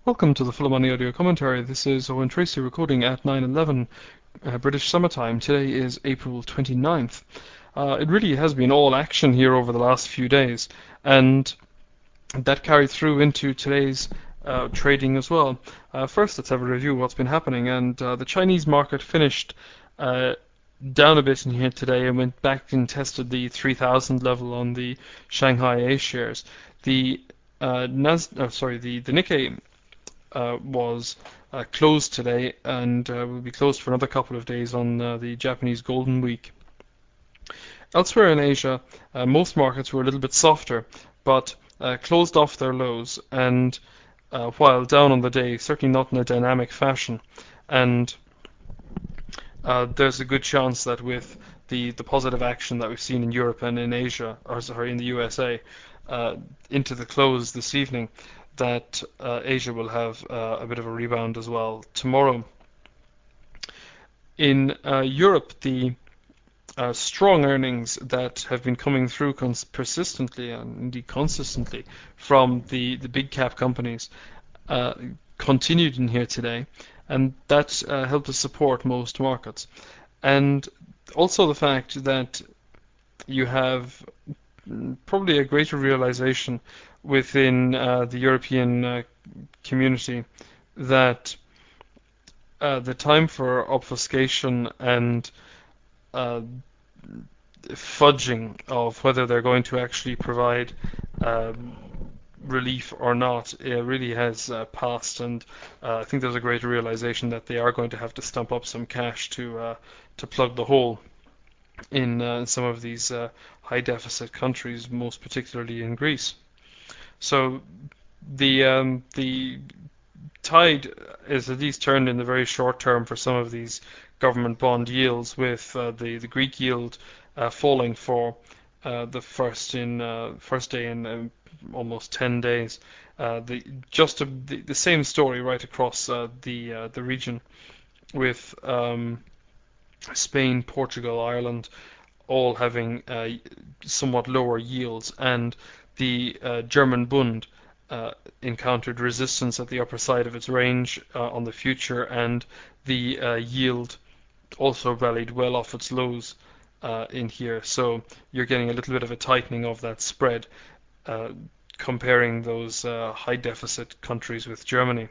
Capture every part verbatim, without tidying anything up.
Welcome to the Full Money Audio Commentary. This is Owen Tracy recording at nine eleven uh, British summertime. Today is April twenty-ninth. Uh, it really has been all action here over the last few days, and that carried through into today's uh, trading as well. Uh, first, let's have a review of what's been happening. And uh, the Chinese market finished uh, down a bit in here today and went back and tested the three thousand level on the Shanghai A shares. The uh, Nas- oh, sorry, the, the Nikkei uh, was uh, closed today and uh, will be closed for another couple of days on uh, the Japanese Golden Week. Elsewhere in Asia, uh, most markets were a little bit softer, but uh, closed off their lows, and uh, while down on the day, certainly not in a dynamic fashion. And uh, there's a good chance that with the, the positive action that we've seen in Europe and in Asia, or sorry, in the U S A, uh, into the close this evening, that uh, Asia will have uh, a bit of a rebound as well tomorrow. In uh, Europe, the uh, strong earnings that have been coming through cons- persistently and indeed consistently from the, the big cap companies uh, continued in here today, and that uh, helped to support most markets. And also the fact that you have probably a greater realization within uh, the European uh, community that uh, the time for obfuscation and uh, fudging of whether they're going to actually provide um, relief or not uh, really has uh, passed, and uh, I think there's a greater realization that they are going to have to stump up some cash to uh, to plug the hole in uh, some of these uh, high deficit countries, most particularly in Greece. So the um, the tide is at least turned in the very short term for some of these government bond yields, with uh, the the Greek yield uh, falling for uh, the first in uh, first day in um, almost ten days. Uh, the just a, the, the same story right across uh, the uh, the region, with um, Spain, Portugal, Ireland all having uh, somewhat lower yields, and the uh, German Bund uh, encountered resistance at the upper side of its range uh, on the future, and the uh, yield also rallied well off its lows uh, in here. So you're getting a little bit of a tightening of that spread, uh, comparing those uh, high deficit countries with Germany.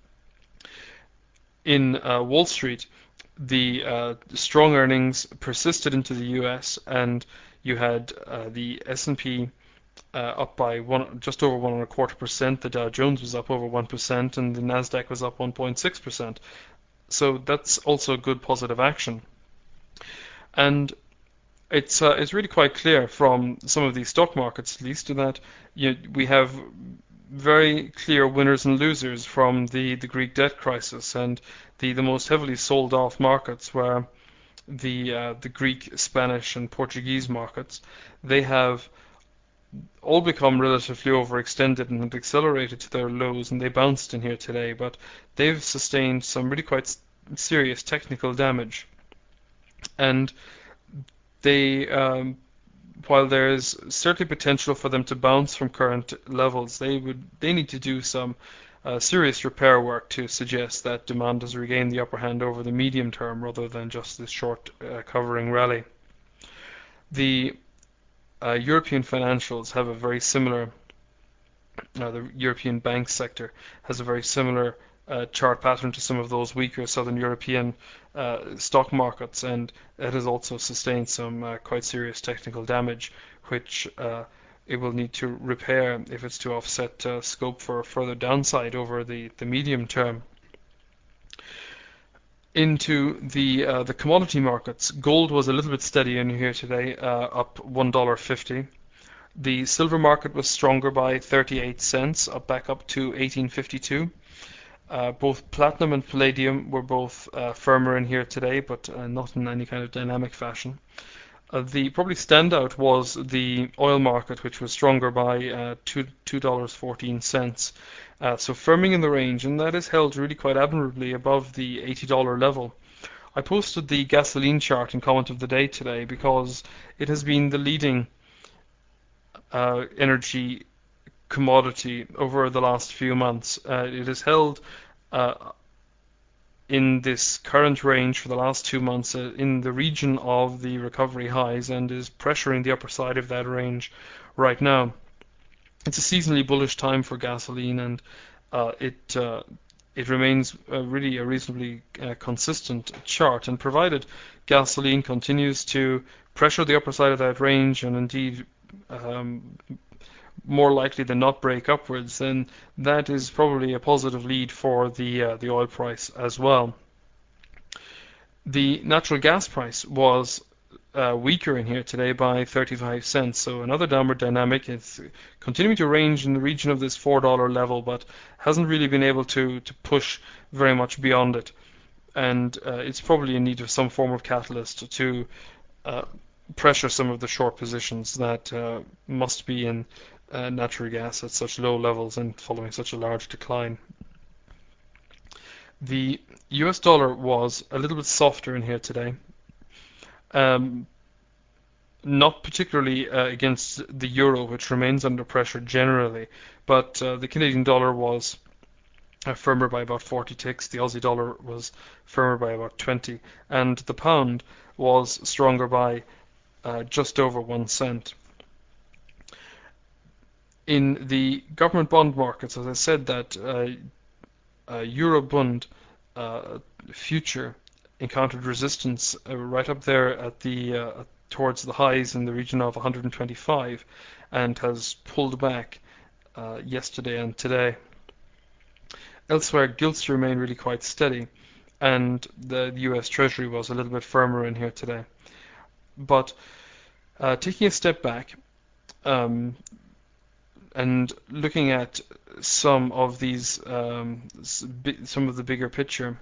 In uh, Wall Street, the uh, strong earnings persisted into the U S, and you had uh, the S and P uh, up by one, just over one and a quarter percent. The Dow Jones was up over one percent, and the Nasdaq was up one point six percent. So that's also good positive action. And it's uh, it's really quite clear from some of these stock markets, at least, that you, we have very clear winners and losers from the, the Greek debt crisis, and the, the most heavily sold off markets were the uh, the Greek, Spanish, and Portuguese markets. They have all become relatively overextended and have accelerated to their lows, and they bounced in here today, but they've sustained some really quite serious technical damage. And they um, while there is certainly potential for them to bounce from current levels, they would they need to do some uh, serious repair work to suggest that demand has regained the upper hand over the medium term rather than just this short uh, covering rally. The uh, European financials have a very similar, uh, the European bank sector has a very similar uh, chart pattern to some of those weaker Southern European uh, stock markets, and it has also sustained some uh, quite serious technical damage, which uh, it will need to repair if it's to offset uh, scope for further downside over the, the medium term. Into the uh, the commodity markets, gold was a little bit steady in here today, uh, up one dollar fifty. The silver market was stronger by thirty-eight cents, up back up to eighteen fifty-two. Uh, both platinum and palladium were both uh, firmer in here today, but uh, not in any kind of dynamic fashion. Uh, the probably standout was the oil market, which was stronger by uh, two two dollars fourteen cents. Uh, so firming in the range, and that is held really quite admirably above the eighty dollar level. I posted the gasoline chart in comment of the day today because it has been the leading uh, energy commodity over the last few months. Uh, it has held uh, in this current range for the last two months uh, in the region of the recovery highs and is pressuring the upper side of that range right now. It's a seasonally bullish time for gasoline, and uh, it uh, it remains uh, really a reasonably uh, consistent chart. And provided gasoline continues to pressure the upper side of that range, and indeed um, more likely than not break upwards, then that is probably a positive lead for the uh, the oil price as well. The natural gas price was uh, weaker in here today by thirty-five cents, so another downward dynamic. It's continuing to range in the region of this four dollar level, but hasn't really been able to to push very much beyond it, and uh, it's probably in need of some form of catalyst to uh, pressure some of the short positions that uh, must be in uh, natural gas at such low levels and following such a large decline. The U S dollar was a little bit softer in here today. Um, not particularly uh, against the euro, which remains under pressure generally, but uh, the Canadian dollar was uh, firmer by about forty ticks, the Aussie dollar was firmer by about twenty, and the pound was stronger by uh, just over one cent. In the government bond markets, as I said, that uh, uh, Eurobond uh, future encountered resistance uh, right up there at the uh, towards the highs in the region of one hundred twenty-five, and has pulled back uh, yesterday and today. Elsewhere, gilts remain really quite steady, and the U S Treasury was a little bit firmer in here today. But uh, taking a step back um, and looking at some of these, um, some of the bigger picture,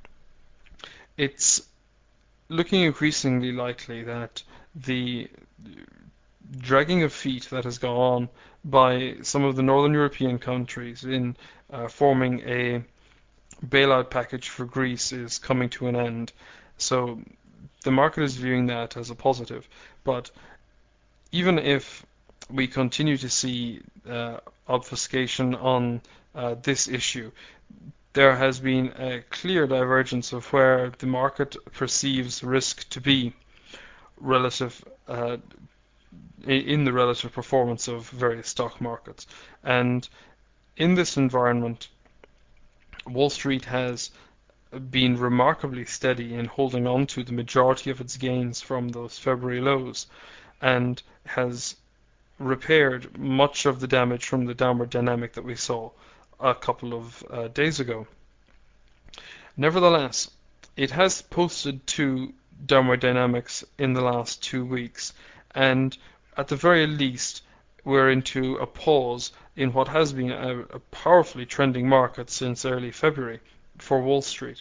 it's looking increasingly likely that the dragging of feet that has gone on by some of the northern European countries in uh, forming a bailout package for Greece is coming to an end. So the market is viewing that as a positive. But even if we continue to see uh, obfuscation on uh, this issue, there has been a clear divergence of where the market perceives risk to be relative uh, in the relative performance of various stock markets. And in this environment, Wall Street has been remarkably steady in holding on to the majority of its gains from those February lows, and has repaired much of the damage from the downward dynamic that we saw a couple of uh, days ago. Nevertheless, it has posted two downward dynamics in the last two weeks, and at the very least we're into a pause in what has been a, a powerfully trending market since early February for Wall Street.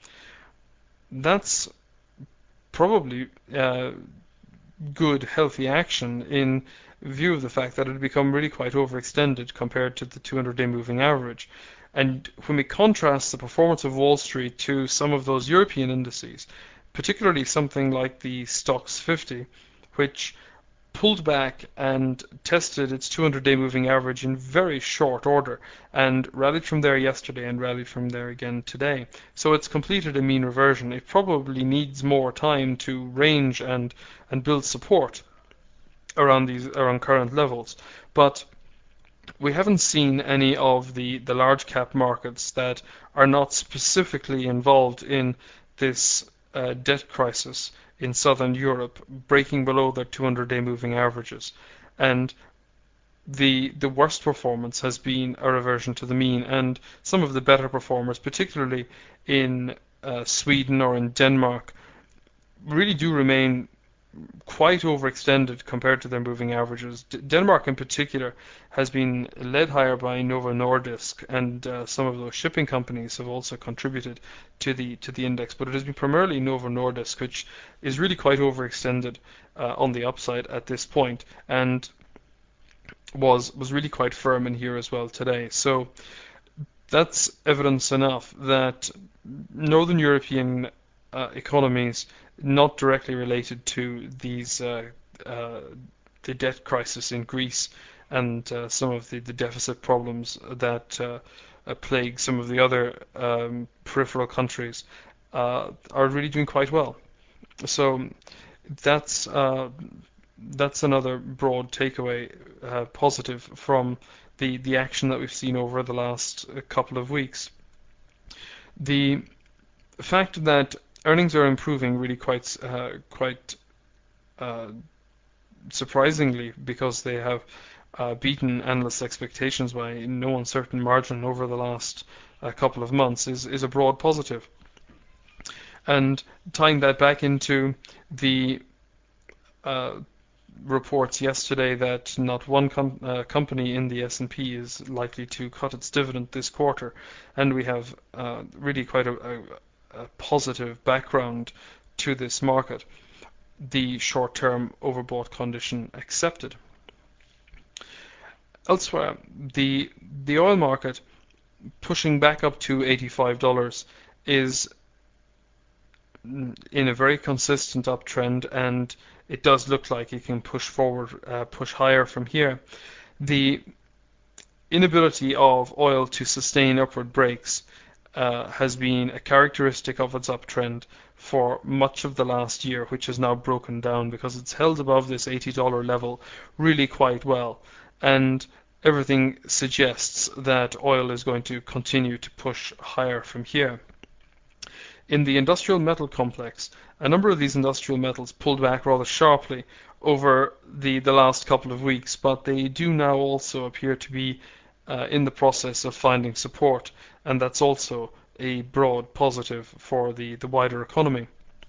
That's probably uh, good, healthy action in view of the fact that it had become really quite overextended compared to the two hundred day moving average. And when we contrast the performance of Wall Street to some of those European indices, particularly something like the Stoxx fifty, which pulled back and tested its two hundred day moving average in very short order and rallied from there yesterday and rallied from there again today. So it's completed a mean reversion. It probably needs more time to range and and build support around these around current levels. But we haven't seen any of the, the large cap markets that are not specifically involved in this uh, debt crisis in southern Europe breaking below their two hundred day moving averages. And the the worst performance has been a reversion to the mean, and some of the better performers, particularly in uh, Sweden or in Denmark, really do remain quite overextended compared to their moving averages. D- Denmark in particular has been led higher by Novo Nordisk, and uh, some of those shipping companies have also contributed to the to the index, but it has been primarily Novo Nordisk, which is really quite overextended uh, on the upside at this point, and was was really quite firm in here as well today. So that's evidence enough that Northern European uh, economies, not directly related to these uh, uh, the debt crisis in Greece and uh, some of the, the deficit problems that uh, uh, plague some of the other um, peripheral countries uh, are really doing quite well. So that's uh, that's another broad takeaway uh, positive from the the action that we've seen over the last uh, couple of weeks. The fact that earnings are improving really quite uh, quite uh, surprisingly, because they have uh, beaten analyst expectations by no uncertain margin over the last uh, couple of months, is is a broad positive. And tying that back into the uh, reports yesterday that not one com uh, company in the S and P is likely to cut its dividend this quarter, and we have uh, really quite a, a, a positive background to this market. The short-term overbought condition accepted. Elsewhere, the the oil market pushing back up to eighty-five dollars is in a very consistent uptrend, and it does look like it can push forward, uh, push higher from here. The inability of oil to sustain upward breaks uh, has been a characteristic of its uptrend for much of the last year, which has now broken down because it's held above this eighty dollar level really quite well. And everything suggests that oil is going to continue to push higher from here. In the industrial metal complex, a number of these industrial metals pulled back rather sharply over the, the last couple of weeks, but they do now also appear to be uh, in the process of finding support, and that's also a broad positive for the, the wider economy.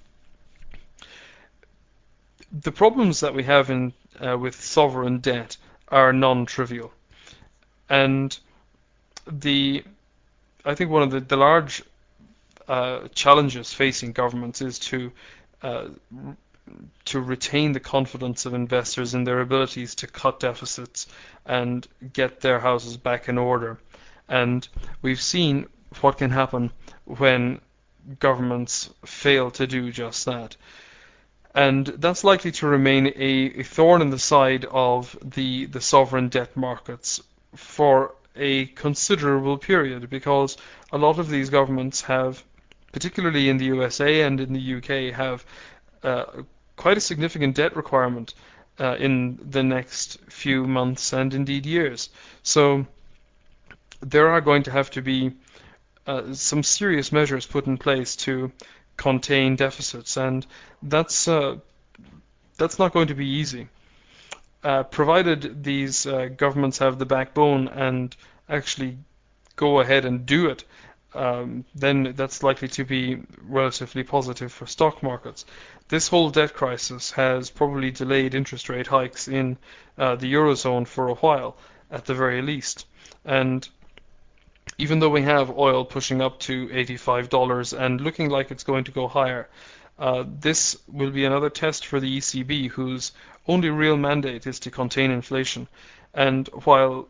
The problems that we have in uh, with sovereign debt are non-trivial, and the I think one of the, the large Uh, challenges facing governments is to uh, to retain the confidence of investors in their abilities to cut deficits and get their houses back in order. And we've seen what can happen when governments fail to do just that. And that's likely to remain a, a thorn in the side of the, the sovereign debt markets for a considerable period, because a lot of these governments have, particularly in the U S A and in the U K, have uh, quite a significant debt requirement uh, in the next few months and indeed years. So there are going to have to be uh, some serious measures put in place to contain deficits, and that's uh, that's not going to be easy. Uh, provided these uh, governments have the backbone and actually go ahead and do it, um, then that's likely to be relatively positive for stock markets. This whole debt crisis has probably delayed interest rate hikes in uh, the Eurozone for a while, at the very least. And even though we have oil pushing up to eighty-five dollars and looking like it's going to go higher, uh, this will be another test for the E C B, whose only real mandate is to contain inflation. And while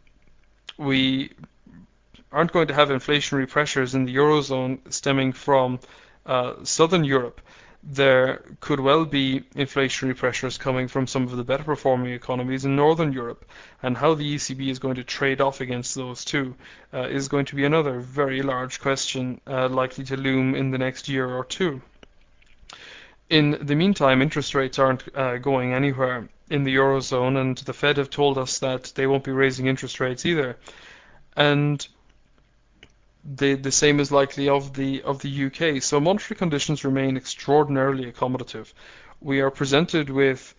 we aren't going to have inflationary pressures in the Eurozone stemming from uh, Southern Europe, there could well be inflationary pressures coming from some of the better performing economies in Northern Europe, and how the E C B is going to trade off against those two uh, is going to be another very large question uh, likely to loom in the next year or two. In the meantime, interest rates aren't uh, going anywhere in the Eurozone, and the Fed have told us that they won't be raising interest rates either. And the the same is likely of the of the U K. So monetary conditions remain extraordinarily accommodative. We are presented with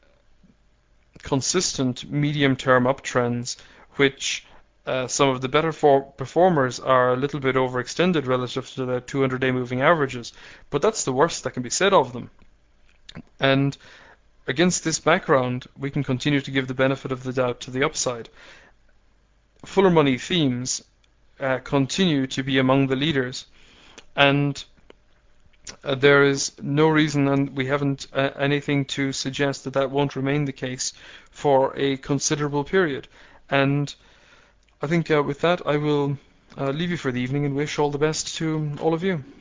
consistent medium-term uptrends, which uh, some of the better for performers are a little bit overextended relative to the two hundred day moving averages, but that's the worst that can be said of them. And against this background, we can continue to give the benefit of the doubt to the upside. Fuller money themes uh, continue to be among the leaders, and uh, there is no reason, and we haven't uh, anything to suggest that that won't remain the case for a considerable period. And I think uh, with that, I will uh, leave you for the evening and wish all the best to all of you.